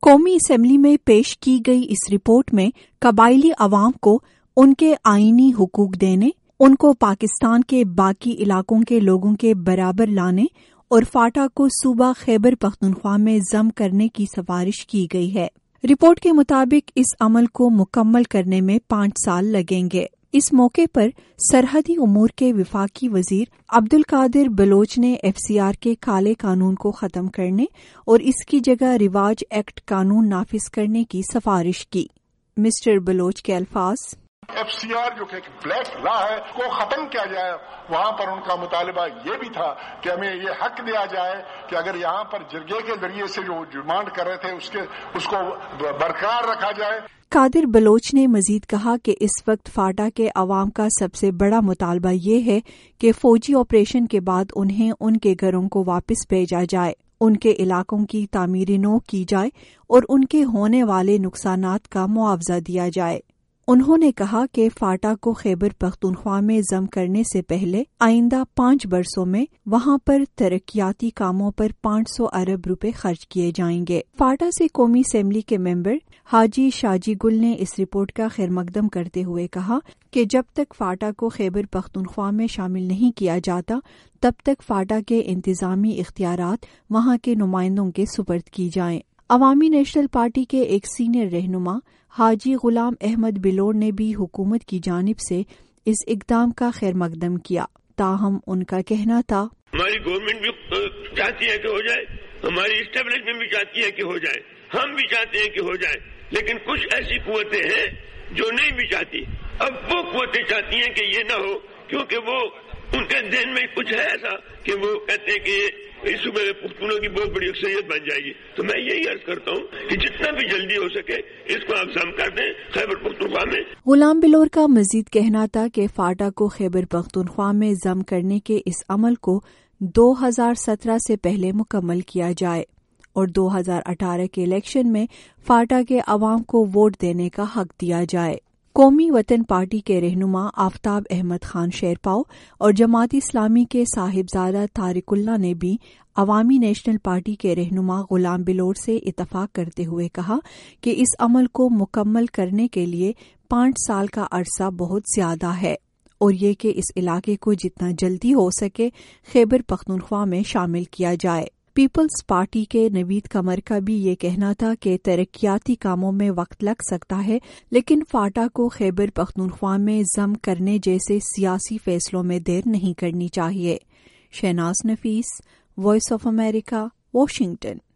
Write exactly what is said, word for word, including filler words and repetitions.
قومی اسمبلی میں پیش کی گئی اس رپورٹ میں قبائلی عوام کو ان کے آئینی حقوق دینے، ان کو پاکستان کے باقی علاقوں کے لوگوں کے برابر لانے اور فاٹا کو صوبہ خیبر پختونخوا میں ضم کرنے کی سفارش کی گئی ہے۔ رپورٹ کے مطابق اس عمل کو مکمل کرنے میں پانچ سال لگیں گے۔ اس موقع پر سرحدی امور کے وفاقی وزیر عبدالقادر بلوچ نے ایف سی آر کے کالے قانون کو ختم کرنے اور اس کی جگہ رواج ایکٹ قانون نافذ کرنے کی سفارش کی۔ مسٹر بلوچ کے الفاظ: ایف سی آر جو کہ ایک بلیک لا ہے کو ختم کیا جائے۔ وہاں پر ان کا مطالبہ یہ بھی تھا کہ ہمیں یہ حق دیا جائے کہ اگر یہاں پر جرگے کے ذریعے سے جو ڈیمانڈ کر رہے تھے اس کے اس کو برقرار رکھا جائے۔ قادر بلوچ نے مزید کہا کہ اس وقت فاٹا کے عوام کا سب سے بڑا مطالبہ یہ ہے کہ فوجی آپریشن کے بعد انہیں ان کے گھروں کو واپس بھیجا جائے، ان کے علاقوں کی تعمیر نو کی جائے اور ان کے ہونے والے نقصانات کا معاوضہ دیا جائے۔ انہوں نے کہا کہ فاٹا کو خیبر پختونخوا میں ضم کرنے سے پہلے آئندہ پانچ برسوں میں وہاں پر ترقیاتی کاموں پر پانچ سو ارب روپے خرچ کیے جائیں گے۔ فاٹا سے قومی اسمبلی کے ممبر حاجی شاجی گل نے اس رپورٹ کا خیر مقدم کرتے ہوئے کہا کہ جب تک فاٹا کو خیبر پختونخوا میں شامل نہیں کیا جاتا تب تک فاٹا کے انتظامی اختیارات وہاں کے نمائندوں کے سپرد کی جائیں۔ عوامی نیشنل پارٹی کے ایک سینئر رہنما حاجی غلام احمد بلوڑ نے بھی حکومت کی جانب سے اس اقدام کا خیر مقدم کیا، تاہم ان کا کہنا تھا: ہماری گورنمنٹ بھی چاہتی ہے کہ ہو جائے، ہماری اسٹیبلشمنٹ بھی چاہتی ہے کہ ہو جائے، ہم بھی چاہتے ہیں کہ ہو جائے، لیکن کچھ ایسی قوتیں ہیں جو نہیں بھی چاہتی۔ اب وہ قوتیں چاہتی ہیں کہ یہ نہ ہو، کیونکہ وہ ان کے ذہن میں کچھ ہے ایسا کہ وہ کہتے ہیں کہ اس صوبے میں پختونوں کی بہت بڑی اکثریت بن جائے گی۔ تو میں یہی عرض کرتا ہوں کہ جتنا بھی جلدی ہو سکے اس کو آپ ضم کر دیں خیبر پختونخوا میں۔ غلام بلوڑ کا مزید کہنا تھا کہ فاٹا کو خیبر پختونخوا میں ضم کرنے کے اس عمل کو دو ہزار سترہ سے پہلے مکمل کیا جائے اور دو ہزار اٹھارہ کے الیکشن میں فاٹا کے عوام کو ووٹ دینے کا حق دیا جائے۔ قومی وطن پارٹی کے رہنما آفتاب احمد خان شیرپاؤ اور جماعت اسلامی کے صاحبزادہ طارق اللہ نے بھی عوامی نیشنل پارٹی کے رہنما غلام بلوڑ سے اتفاق کرتے ہوئے کہا کہ اس عمل کو مکمل کرنے کے لیے پانچ سال کا عرصہ بہت زیادہ ہے اور یہ کہ اس علاقے کو جتنا جلدی ہو سکے خیبر پختونخوا میں شامل کیا جائے۔ پیپلز پارٹی کے نوید قمر کا بھی یہ کہنا تھا کہ ترقیاتی کاموں میں وقت لگ سکتا ہے، لیکن فاٹا کو خیبر پختونخوا میں ضم کرنے جیسے سیاسی فیصلوں میں دیر نہیں کرنی چاہیے۔ Shahnaz Nafees, Voice of America, Washington.